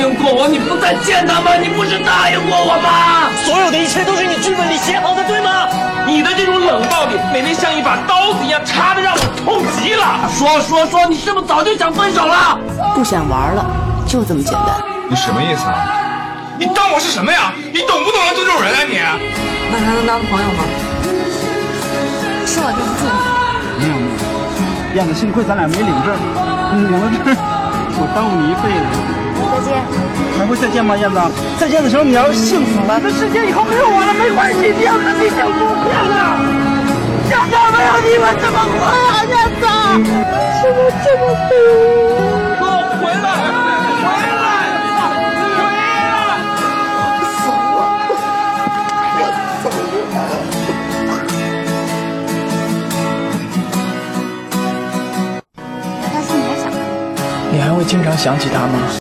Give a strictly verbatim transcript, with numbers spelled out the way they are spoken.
应过我，你不再见他吗？你不是答应过我吗？ 所有的一切都是你剧本里写好的，对吗？ 你的这种冷暴力，每天像一把刀子一样插的，让我痛极了。说说说，你是不是早就想分手了？ 不想玩了，就这么简单。 你什么意思啊？ 你当我是什么呀？你懂不懂得尊重人啊你？ 那还能当朋友吗？说了对不住你。 没有没有，燕子，幸亏咱俩没领证，领了证，我耽误你一辈子。 再见。 还会再见吗，燕子？再见的时候你要幸福了。这世界以后没有我了，没关系，你要和你幸福快乐。燕子，没有你我怎么活呀，燕子？怎么这么悲？ 给我回来！回来！回来！ 走了，走了。但是你还想他？ 你还会经常想起他吗？